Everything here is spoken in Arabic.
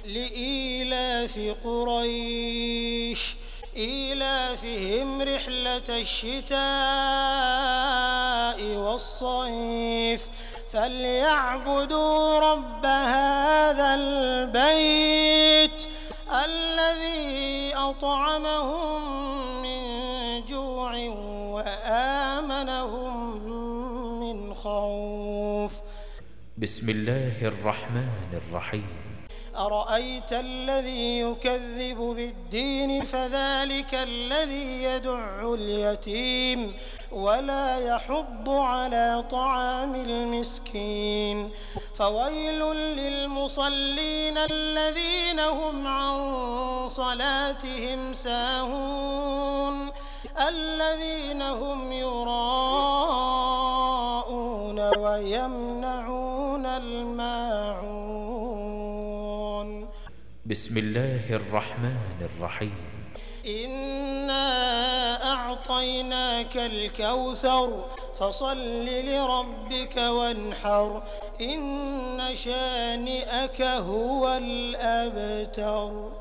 لإيلاف قريش إيلافهم رحلة الشتاء والصيف فليعبدوا رب هذا البيت الذي أطعمهم من جوع وآمنهم من خوف. بسم الله الرحمن الرحيم. أرأيت الذي يكذب بالدين فذلك الذي يدع اليتيم ولا يحض على طعام المسكين فويل للمصلين الذين هم عن صلاتهم ساهون الذين هم يراءون ويمنعون الماعون. بسم الله الرحمن الرحيم. إنا أعطيناك الكوثر فصل لربك وانحر إن شانئك هو الأبتر.